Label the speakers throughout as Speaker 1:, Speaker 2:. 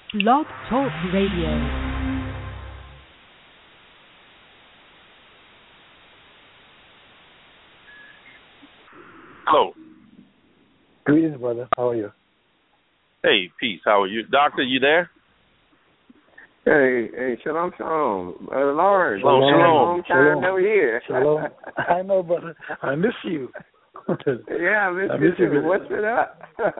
Speaker 1: Blog Talk Radio.
Speaker 2: Hello.
Speaker 3: Greetings, brother. How are you?
Speaker 2: Hey, peace. How are you? Doctor, you there?
Speaker 4: Hey, shalom, shalom. Lord,
Speaker 2: Shalom,
Speaker 4: long time
Speaker 3: shalom.
Speaker 4: no here.
Speaker 3: Shalom. I know, brother. I miss you.
Speaker 4: Yeah, I miss you too. What's it up?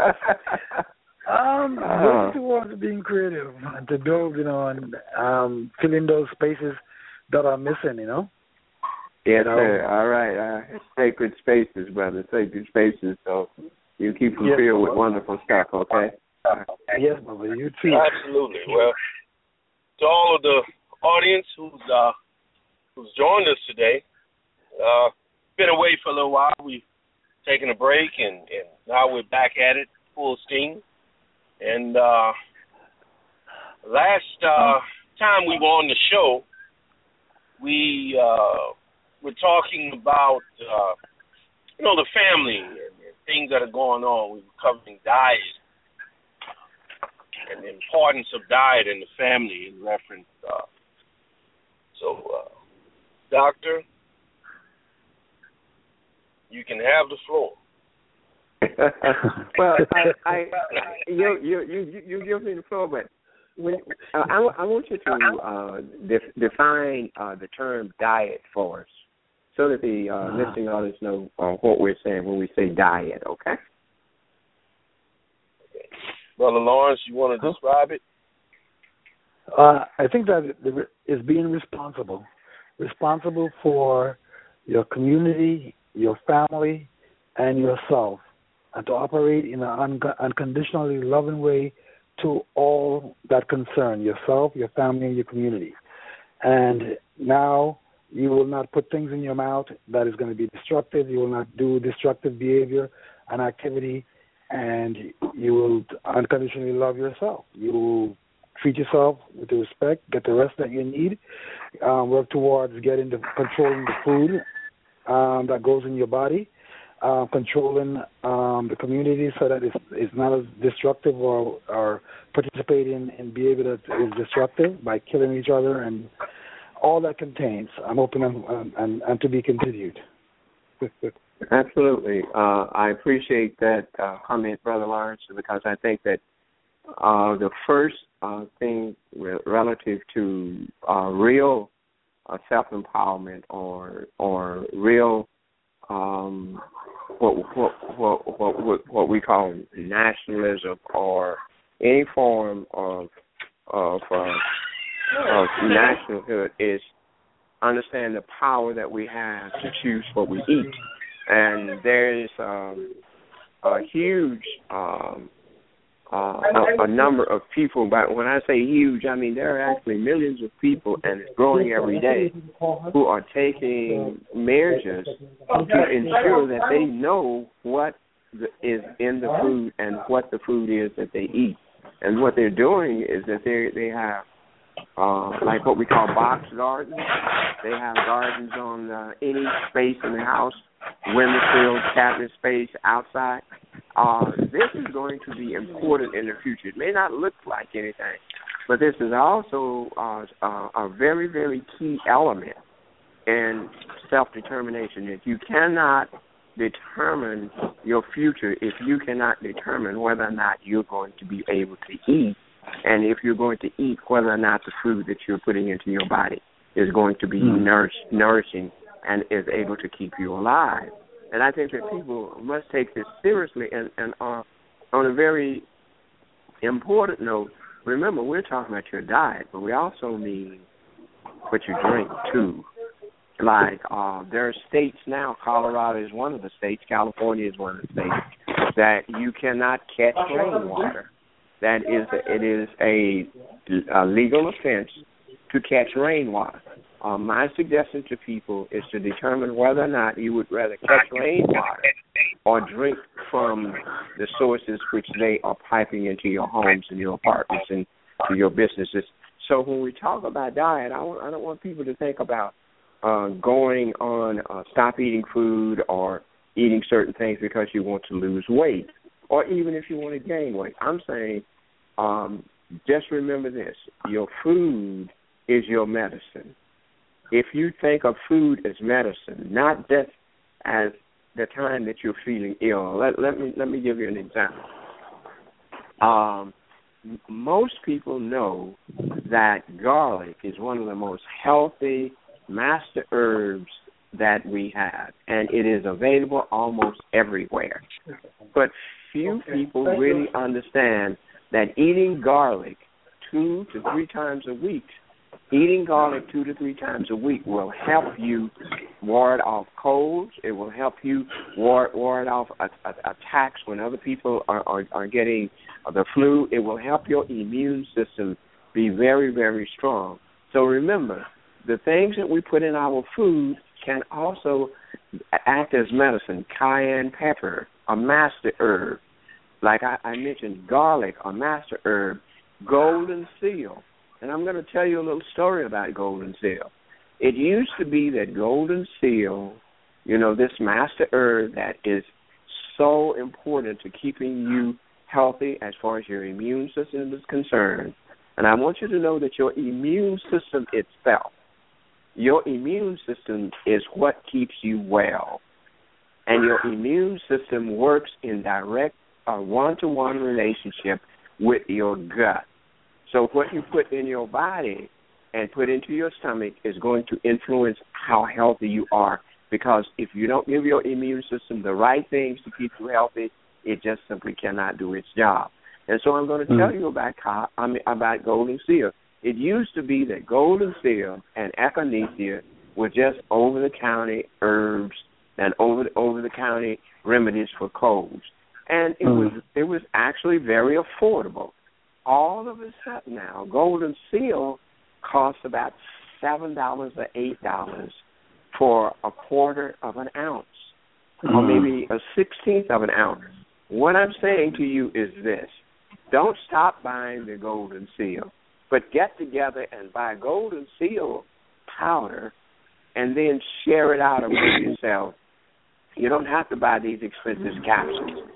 Speaker 3: Working towards being creative and to build, and filling those spaces that are missing,
Speaker 4: Yes, sir. All right. Sacred spaces, brother. Sacred spaces. So you keep them filled with wonderful stuff, okay?
Speaker 3: Yes, brother. You too.
Speaker 2: Absolutely. Well, to all of the audience who's joined us today, been away for a little while. We've taken a break, and now we're back at it full steam. And last time we were on the show, we were talking about the family and things that are going on. We were covering diet and the importance of diet in the family in reference. Doctor, you can have the floor.
Speaker 4: Well, you give me the floor, but I want you to define the term diet for us, so that the listening audience know what we're saying when we say diet. Okay.
Speaker 2: Brother Lawrence, you want to describe it?
Speaker 3: I think that is being responsible for your community, your family, and yourself, and to operate in an unconditionally loving way to all that concern yourself, your family, and your community. And now you will not put things in your mouth that is going to be destructive. You will not do destructive behavior and activity, and you will unconditionally love yourself. You will treat yourself with respect, get the rest that you need, work towards controlling the food that goes in your body, controlling the community so that it's not as destructive or participating in behavior that is destructive by killing each other and all that contains. I'm open and to be continued.
Speaker 4: Absolutely. I appreciate that comment, Brother Lawrence, because I think that the first thing relative to real self-empowerment or real what we call nationalism or any form of nationalhood is understand the power that we have to choose what we eat. And there is a huge a number of people, but when I say huge, I mean there are actually millions of people, and it's growing every day, who are taking measures to ensure that they know what is in the food and what the food is that they eat. And what they're doing is that they have like what we call box gardens. They have gardens on any space in the house, window-filled cabinet space outside. This is going to be important in the future. It may not look like anything, but this is also a very, very key element in self-determination. If you cannot determine your future, if you cannot determine whether or not you're going to be able to eat, and if you're going to eat, whether or not the food that you're putting into your body is going to be nourishing and is able to keep you alive. And I think that people must take this seriously. And on a very important note, remember, we're talking about your diet, but we also mean what you drink, too. Like there are states now, Colorado is one of the states, California is one of the states, that you cannot catch rainwater. It is a legal offense to catch rainwater. My suggestion to people is to determine whether or not you would rather catch rainwater or drink from the sources which they are piping into your homes and your apartments and to your businesses. So when we talk about diet, I don't want people to think about going on stop eating food or eating certain things because you want to lose weight, or even if you want to gain weight. I'm saying just remember this. Your food is your medicine. If you think of food as medicine, not just as the time that you're feeling ill. Let me give you an example. Most people know that garlic is one of the most healthy master herbs that we have, and it is available almost everywhere. But few people really understand that eating garlic 2 to 3 times a week will help you ward off colds. It will help you ward off attacks when other people are getting the flu. It will help your immune system be very, very strong. So remember, the things that we put in our food can also act as medicine. Cayenne pepper, a master herb. Like I mentioned, garlic, a master herb. Golden seal. And I'm going to tell you a little story about golden seal. It used to be that golden seal, this master herb that is so important to keeping you healthy as far as your immune system is concerned. And I want you to know that your immune system itself, your immune system is what keeps you well. And your immune system works in direct one-to-one relationship with your gut. So what you put in your body and put into your stomach is going to influence how healthy you are, because if you don't give your immune system the right things to keep you healthy, it just simply cannot do its job. And so I'm going to tell you about golden seal. It used to be that golden seal and echinacea were just over-the-counter herbs and over-the-counter remedies for colds. And it was actually very affordable. All of a sudden now, golden seal costs about $7 or $8 for a quarter of an ounce, or maybe a 16th of an ounce. What I'm saying to you is this: don't stop buying the golden seal, but get together and buy golden seal powder and then share it out among yourself. You don't have to buy these expensive capsules.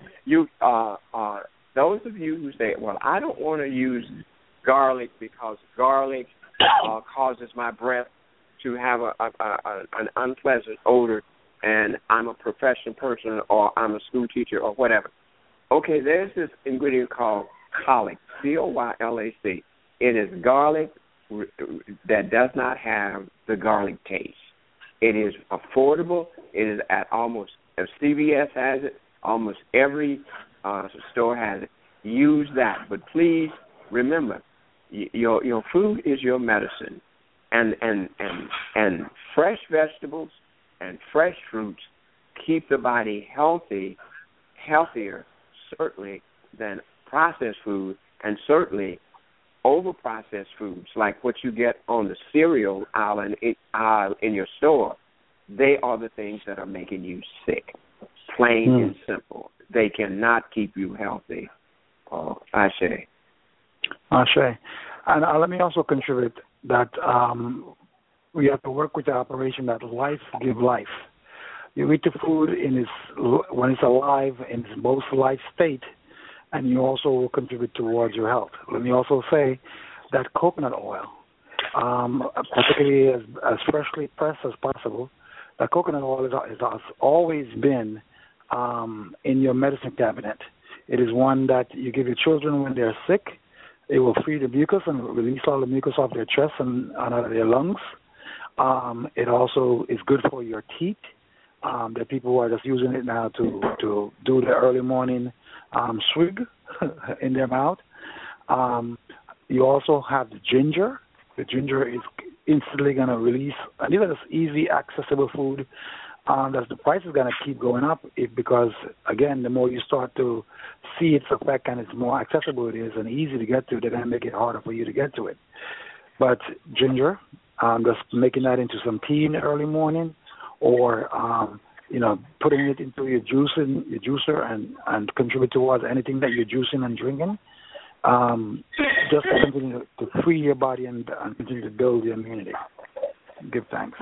Speaker 4: Those of you who say, well, I don't want to use garlic because garlic causes my breath to have an unpleasant odor, and I'm a professional person or I'm a school teacher or whatever. Okay, there's this ingredient called Colylac, C-O-Y-L-A-C. It is garlic that does not have the garlic taste. It is affordable. It is at almost, if CVS has it, almost every store has it. Use that, but please remember, your food is your medicine, and fresh vegetables and fresh fruits keep the body healthier certainly than processed food, and certainly over-processed foods like what you get on the cereal aisle in your store. They are the things that are making you sick, plain and simple. They cannot keep you healthy. Ashe.
Speaker 3: And let me also contribute that we have to work with the operation that life give life. You eat the food when it's alive in its most life state, and you also will contribute towards your health. Let me also say that coconut oil, particularly as freshly pressed as possible, that coconut oil has always been in your medicine cabinet. It is one that you give your children when they're sick. It will free the mucus and release all the mucus off their chest and out of their lungs. It also is good for your teeth. There are people who are just using it now to do the early morning swig in their mouth. You also have the ginger. The ginger is instantly going to release, and these are just easy, accessible food. That the price is going to keep going up because, again, the more you start to see its effect and it's more accessible it is and easy to get to, they're going to make it harder for you to get to it. But ginger, just making that into some tea in the early morning, or putting it into your juicer and contribute towards anything that you're juicing and drinking, just to continue to free your body and continue to build your immunity. Give thanks.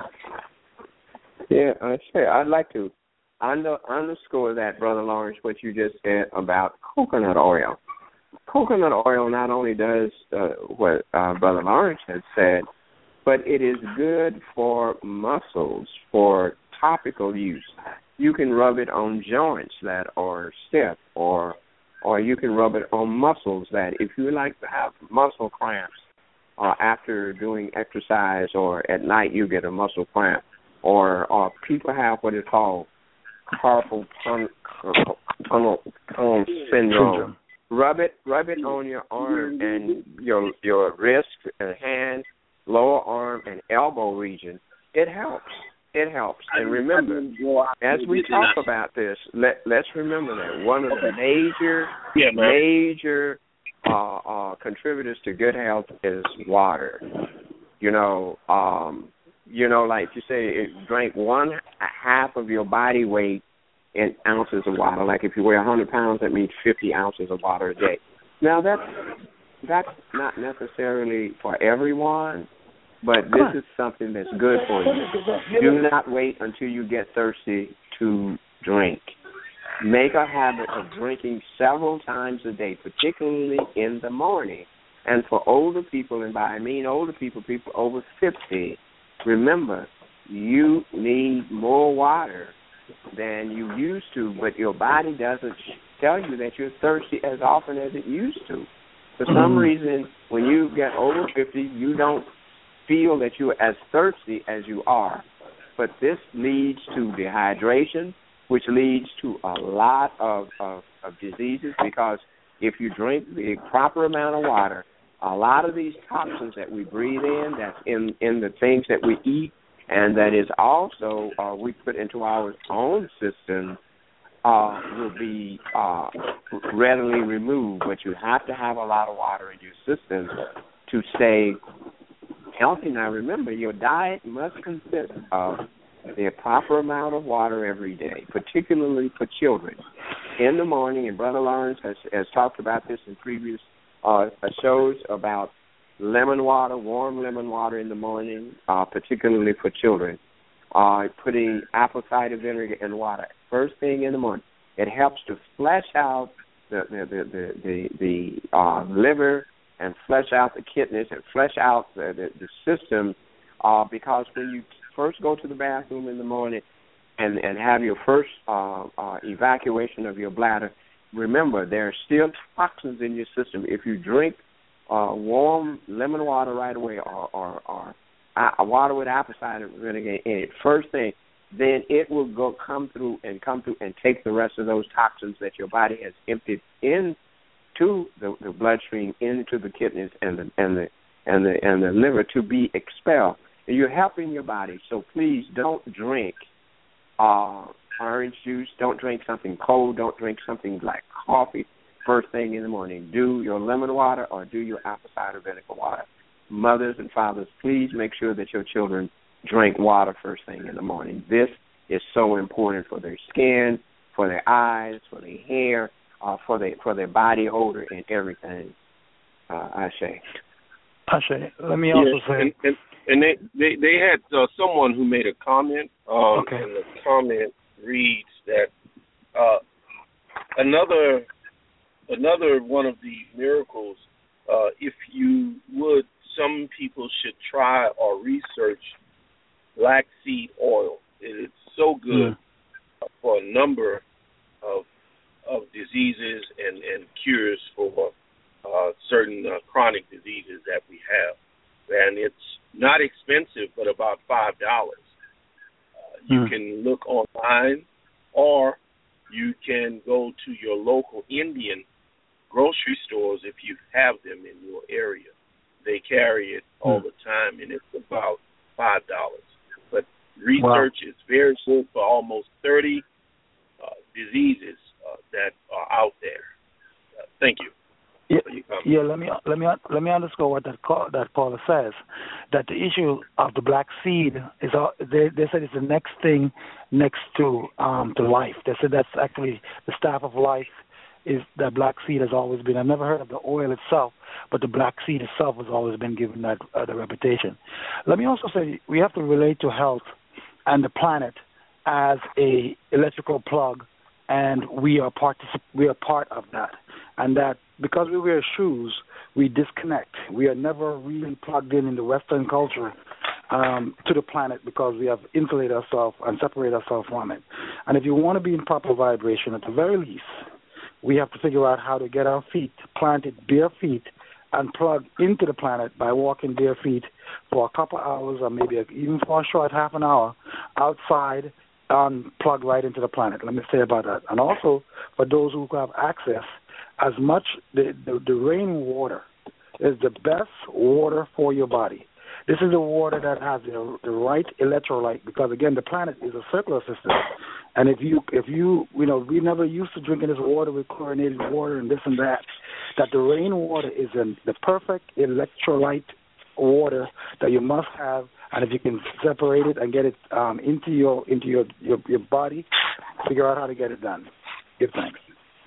Speaker 4: Yeah, I'd like to underscore that, Brother Lawrence, what you just said about coconut oil. coconut oil not only does what Brother Lawrence has said, but it is good for muscles, for topical use. You can rub it on joints that are stiff, or you can rub it on muscles that, if you like to have muscle cramps after doing exercise, or at night you get a muscle cramp, or people have what is called carpal tunnel syndrome. Rub it on your arm and your wrist and hand, lower arm and elbow region. It helps. It helps. And remember, as we talk about this, let's remember that one of the major contributors to good health is water. Like you say, drink 1/2 of your body weight in ounces of water. Like if you weigh 100 pounds, that means 50 ounces of water a day. Now that's not necessarily for everyone, but this is something that's good for you. Do not wait until you get thirsty to drink. Make a habit of drinking several times a day, particularly in the morning. And for older people, and by I mean older people over 50, remember, you need more water than you used to, but your body doesn't tell you that you're thirsty as often as it used to. For some reason, when you get over 50, you don't feel that you're as thirsty as you are. But this leads to dehydration, which leads to a lot of diseases, because if you drink the proper amount of water, a lot of these toxins that we breathe in, that's in the things that we eat, and that is also we put into our own system, will be readily removed. But you have to have a lot of water in your system to stay healthy. Now remember, your diet must consist of the proper amount of water every day, particularly for children. In the morning, and Brother Lawrence has talked about this in previous shows about lemon water, warm lemon water in the morning, particularly for children. Putting apple cider vinegar in water first thing in the morning. It helps to flesh out the liver and flesh out the kidneys and flesh out the system, because when you first go to the bathroom in the morning and have your first evacuation of your bladder, remember, there are still toxins in your system. If you drink warm lemon water right away, or water with apple cider vinegar in it, first thing, then it will come through and take the rest of those toxins that your body has emptied into the bloodstream, into the kidneys and the liver to be expelled. And you're helping your body. So please don't drink orange juice. Don't drink something cold. Don't drink something like coffee first thing in the morning. Do your lemon water or do your apple cider vinegar water. Mothers and fathers, please make sure that your children drink water first thing in the morning. This is so important for their skin, for their eyes, for their hair, for their body odor and everything. Ashe.
Speaker 3: Let me also say...
Speaker 2: And they had someone who made a comment, and the comment reads that another one of the miracles, if you would, some people should try or research black seed oil. It's so good for a number of diseases and cures for certain chronic diseases that we have. And it's not expensive, but about $5. You can look online, or you can go to your local Indian grocery stores if you have them in your area. They carry it all the time, and it's about $5. But research is very good for almost 30 diseases that are out there. Thank you.
Speaker 3: Yeah. Let me underscore what that caller says. That the issue of the black seed is they said it's the next thing next to life. They said that's actually the staff of life. Is that black seed has always been. I've never heard of the oil itself, but the black seed itself has always been given that the reputation. Let me also say we have to relate to health and the planet as a electrical plug, and we are part of that. and that because we wear shoes, we disconnect. We are never really plugged in the Western culture to the planet because we have insulated ourselves and separated ourselves from it. And if you want to be in proper vibration, at the very least, we have to figure out how to get our feet planted bare feet and plug into the planet by walking bare feet for a couple hours or maybe even for a short half an hour outside and plug right into the planet. Let me say about that. And also, for those who have access, as much the rainwater is the best water for your body. This is the water that has the right electrolyte because, again, the planet is a circular system. And if you we never used to drinking this water with chlorinated water and this and that the rainwater is the perfect electrolyte water that you must have. And if you can separate it and get it into your body, figure out how to get it done. Give thanks.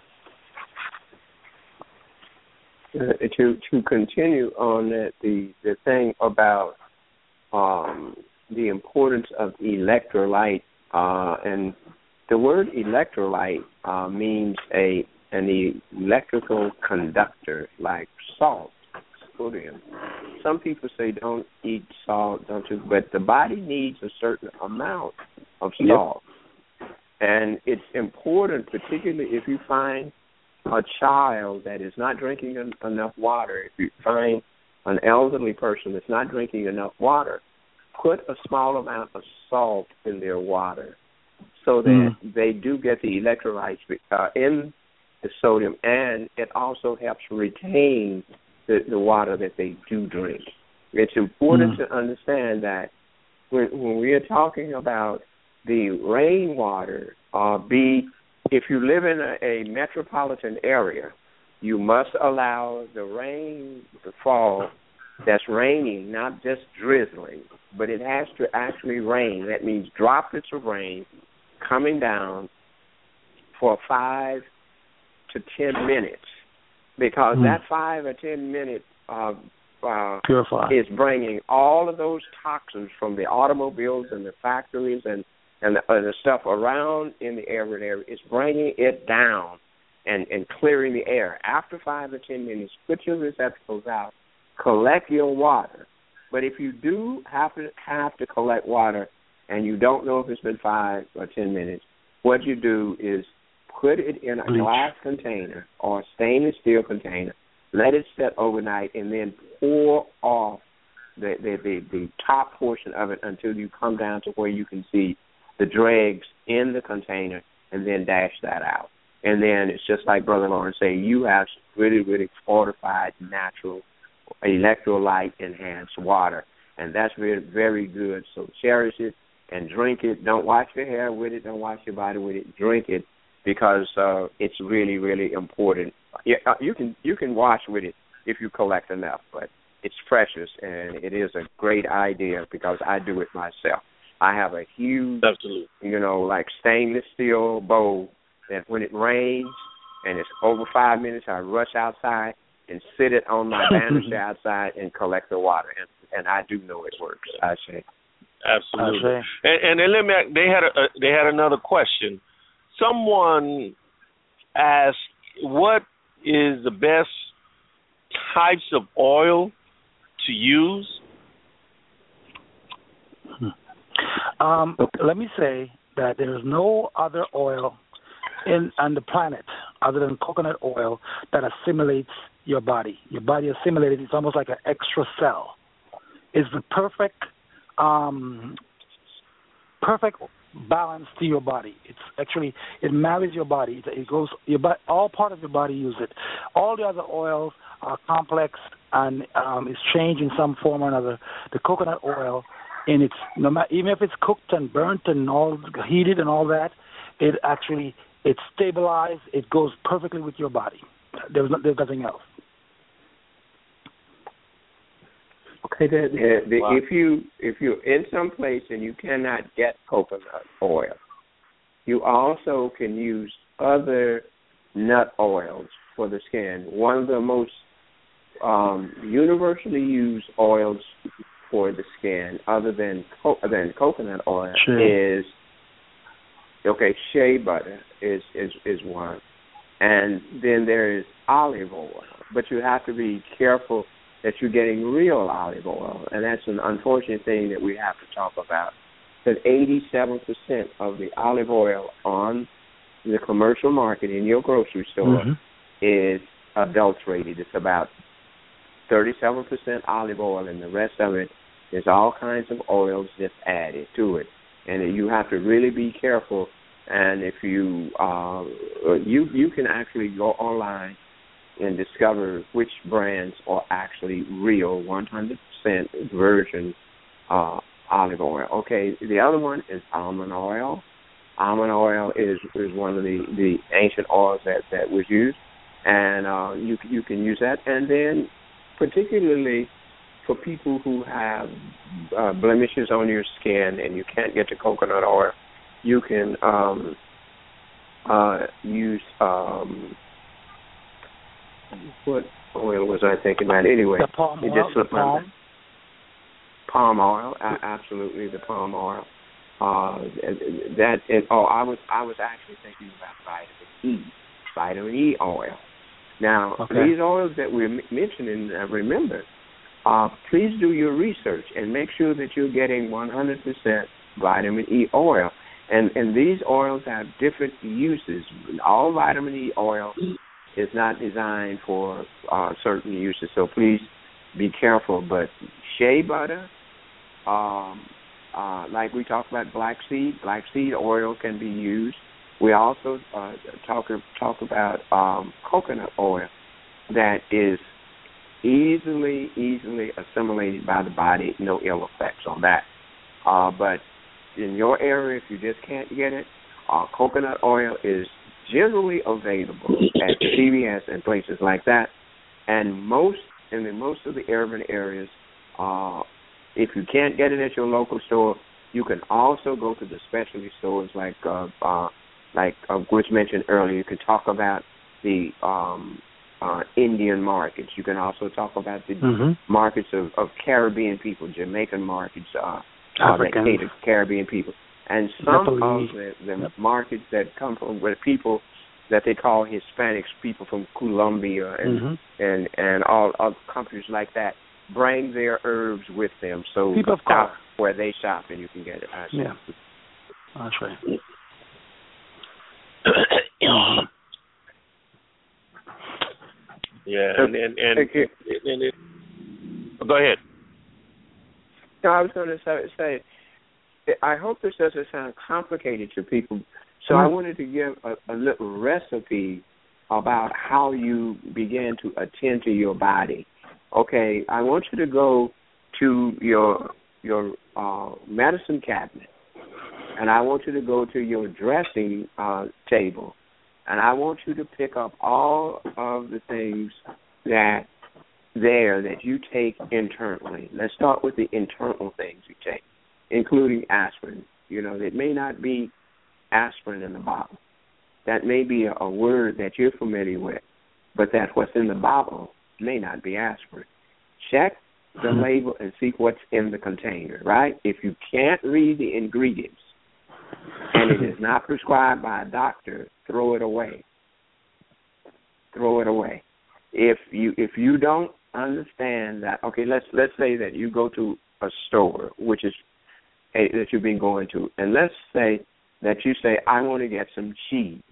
Speaker 4: To continue on that, the thing about the importance of electrolyte, and the word electrolyte means an electrical conductor like salt, sodium. Some people say don't eat salt, don't you? But the body needs a certain amount of salt, and it's important, particularly if you find a child that is not drinking enough water. If you find an elderly person that's not drinking enough water, put a small amount of salt in their water so that they do get the electrolytes in the sodium, and it also helps retain the water that they do drink. It's important to understand that when we are talking about the rainwater, if you live in a metropolitan area, you must allow the rain to fall that's raining, not just drizzling, but it has to actually rain. That means droplets of rain coming down for 5 to 10 minutes, because that 5 or 10 minutes is bringing all of those toxins from the automobiles and the factories and the stuff around in the area. It's bringing it down and clearing the air. After 5 or 10 minutes, put your receptacles out, collect your water. But if you do have to collect water and you don't know if it's been 5 or 10 minutes, what you do is put it in a glass container or a stainless steel container, let it set overnight, and then pour off the top portion of it until you come down to where you can see the dregs in the container, and then dash that out. And then it's just like Brother Lawrence say, you have really, really fortified, natural, electrolyte-enhanced water, and that's very, very good. So cherish it and drink it. Don't wash your hair with it. Don't wash your body with it. Drink it, because it's really, really important. You can wash with it if you collect enough, but it's precious, and it is a great idea because I do it myself. I have a huge, like stainless steel bowl that when it rains and it's over 5 minutes, I rush outside and sit it on my banister outside and collect the water, and I do know it works. I say,
Speaker 2: absolutely. And then they had another question. Someone asked, "What is the best types of oil to use?"
Speaker 3: Let me say that there is no other oil on the planet other than coconut oil that assimilates your body. Your body assimilates. It's almost like an extra cell. It's the perfect balance to your body. It's actually, it marries your body. It goes, all part of your body use it. All the other oils are complex and is changed in some form or another. The coconut oil, and it's even if it's cooked and burnt and all heated and all that, it's stabilized. It goes perfectly with your body. There's nothing else.
Speaker 4: Okay, if you're in some place and you cannot get coconut oil, you also can use other nut oils for the skin. One of the most universally used oils for the skin, other than coconut oil, is shea butter is one. And then there is olive oil. But you have to be careful that you're getting real olive oil. And that's an unfortunate thing that we have to talk about. That 87% of the olive oil on the commercial market in your grocery store is adulterated. It's about 37% olive oil, and the rest of it is all kinds of oils just added to it. And you have to really be careful. And if you can actually go online and discover which brands are actually real 100% virgin olive oil. Okay, the other one is almond oil. Almond oil is one of the ancient oils that was used, and you can use that. And then particularly for people who have blemishes on your skin and you can't get to coconut oil, you can use what oil was I thinking about? Anyway,
Speaker 3: the palm oil.
Speaker 4: Palm oil, absolutely, the palm oil. I was actually thinking about vitamin E oil. Now, these oils that we're mentioning, remember, please do your research and make sure that you're getting 100% vitamin E oil. And these oils have different uses. All vitamin E oil is not designed for certain uses, so please be careful. But shea butter, like we talked about black seed oil can be used. We also talk about coconut oil that is easily assimilated by the body, no ill effects on that. But in your area, if you just can't get it, coconut oil is generally available at CVS and places like that. And in most of the urban areas, if you can't get it at your local store, you can also go to the specialty stores like which mentioned earlier. You can talk about the Indian markets. You can also talk about the markets of Caribbean people, Jamaican markets,
Speaker 3: African,
Speaker 4: that cater to Caribbean people. And some of the markets that come from where people that they call Hispanics, people from Colombia and all other countries like that, bring their herbs with them. So
Speaker 3: people
Speaker 4: stop where they shop and you can get it.
Speaker 3: Yeah, that's right.
Speaker 2: Yeah, go ahead.
Speaker 4: No, I was going to say, I hope this doesn't sound complicated to people. So I wanted to give a little recipe about how you begin to attend to your body. Okay, I want you to go to your medicine cabinet, and I want you to go to your dressing table, and I want you to pick up all of the things that you take internally. Let's start with the internal things you take, including aspirin. You know, it may not be aspirin in the bottle. That may be a word that you're familiar with, but that what's in the bottle may not be aspirin. Check the label and see what's in the container, right? If you can't read the ingredients and it is not prescribed by a doctor, throw it away. Throw it away. If you don't understand that, okay, let's say that you go to a store, which is that you've been going to, and let's say that you say, I want to get some cheese.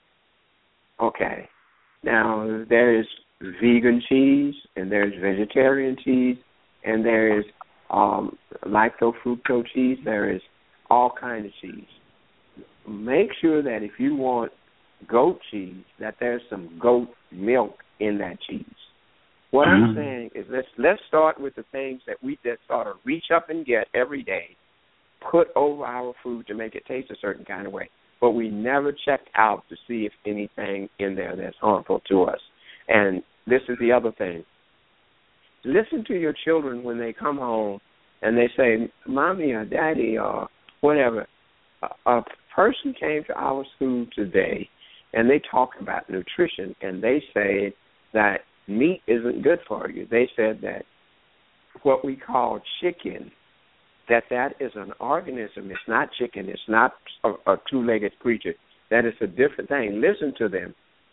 Speaker 4: Okay. Now, there is vegan cheese, and there's vegetarian cheese, and there is lacto-fructose cheese. There is all kinds of cheese. Make sure that if you want goat cheese, that there's some goat milk in that cheese. What I'm saying is let's start with the things that we just sort of reach up and get every day, put over our food to make it taste a certain kind of way, but we never check out to see if anything in there that's harmful to us. And this is the other thing. Listen to your children when they come home and they say, Mommy or Daddy or whatever. A person came to our school today and they talked about nutrition and they say that meat isn't good for you. They said that what we call chicken, that is an organism. It's not chicken. It's not a two-legged creature. That is a different thing. Listen to them.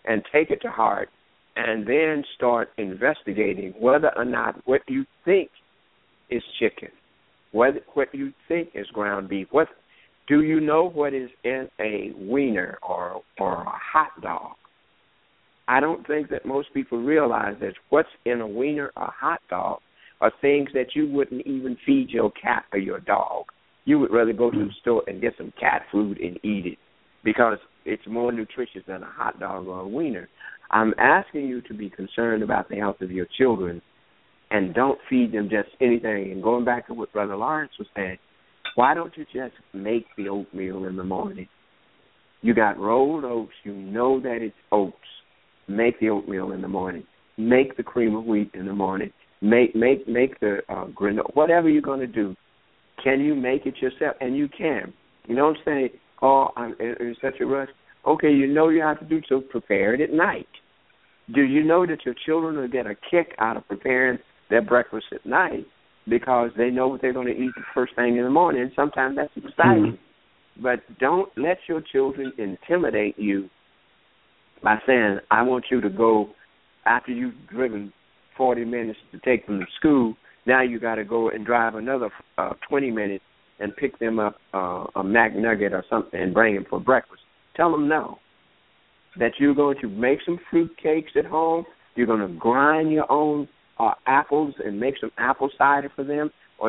Speaker 4: and take it to heart, and then start investigating whether or not what you think is chicken, what you think is ground beef. What do you know what is in a wiener or a hot dog? I don't think that most people realize that what's in a wiener or hot dog are things that you wouldn't even feed your cat or your dog. You would rather go to the store and get some cat food and eat it because it's more nutritious than a hot dog or a wiener. I'm asking you to be concerned about the health of your children and don't feed them just anything. And going back to what Brother Lawrence was saying, why don't you just make the oatmeal in the morning? You got rolled oats. You know that it's oats. Make the oatmeal in the morning. Make the cream of wheat in the morning. Make the granola. Whatever you're going to do, can you make it yourself? And you can. You don't say, oh, I'm in such a rush. Okay, you know you have to do so. Prepare it at night. Do you know that your children will get a kick out of preparing their breakfast at night because they know what they're going to eat the first thing in the morning? Sometimes that's exciting. But don't let your children intimidate you by saying, I want you to go after you've driven 40 minutes to take them to school. Now you got to go and drive another 20 minutes and pick them up a McNugget or something and bring them for breakfast. Tell them no. That you're going to make some fruit cakes at home. You're going to grind your own apples and make some apple cider for them.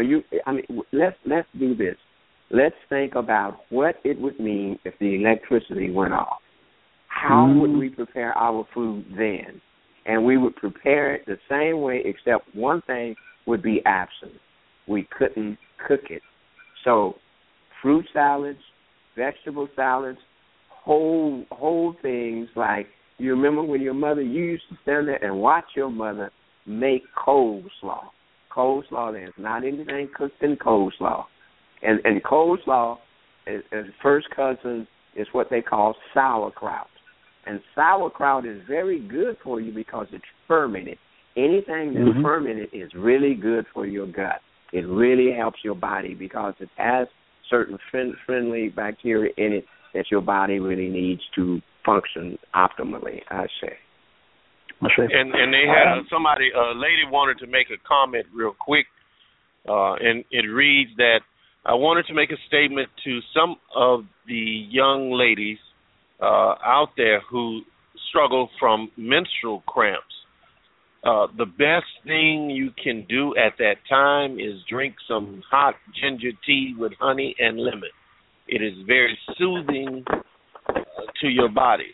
Speaker 4: Let's do this. Let's think about what it would mean if the electricity went off. How would we prepare our food then? And we would prepare it the same way, except one thing would be absent. We couldn't cook it. So fruit salads, vegetable salads, whole things like, you remember when your mother, you used to stand there and watch your mother make coleslaw. Coleslaw, there's not anything cooked in coleslaw. And coleslaw, is first cousin, is what they call sauerkraut. And sauerkraut is very good for you because it's fermented. Anything that's fermented is really good for your gut. It really helps your body because it has certain friendly bacteria in it that your body really needs to function optimally, I say.
Speaker 2: And they had somebody, a lady wanted to make a comment real quick, and it reads that I wanted to make a statement to some of the young ladies out there who struggle from menstrual cramps. The best thing you can do at that time is drink some hot ginger tea with honey and lemon. It is very soothing to your body.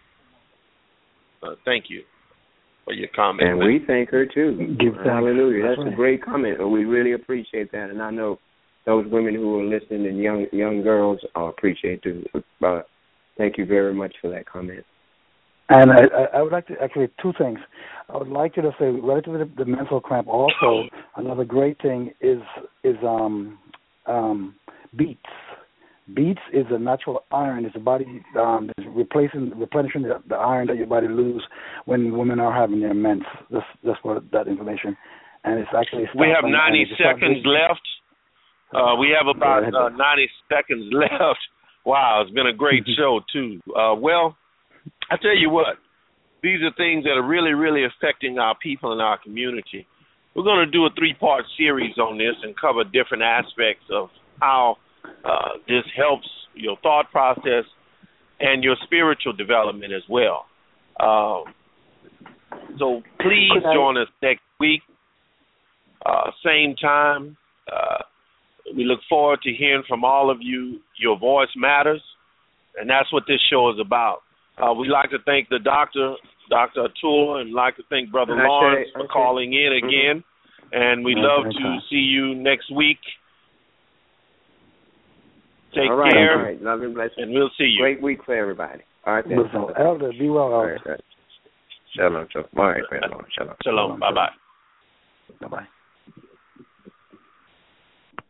Speaker 2: Thank you for your comment.
Speaker 4: And we thank her, too. Hallelujah. That's a great comment. We really appreciate that. And I know those women who are listening and young girls appreciate it. Thank you very much for that comment.
Speaker 3: And I would like to, actually, two things. I would like you to say, relative to the menstrual cramp, also, another great thing is beets. Beets is a natural iron. It's a body replenishing the iron that your body loses when women are having their mens. That's what that information. And it's actually.
Speaker 2: We have 90 seconds left. We have about 90 seconds left. Wow, it's been a great show too. Well, I tell you what, these are things that are really, really affecting our people in our community. We're going to do a 3-part series on this and cover different aspects of how this helps your thought process and your spiritual development as well. So please join us next week, same time. We look forward to hearing from all of you. Your voice matters, and that's what this show is about. We'd like to thank the Dr. Atul, and like to thank Brother Lawrence for calling in again. And we'd love to see you next week. Take care.
Speaker 4: All right. Love and blessings.
Speaker 2: And we'll see you.
Speaker 4: Great week for everybody. All right.
Speaker 3: Elder, be well.
Speaker 4: All right. Shalom. All right, man. Shalom.
Speaker 2: Shalom. Bye-bye.
Speaker 3: Bye-bye.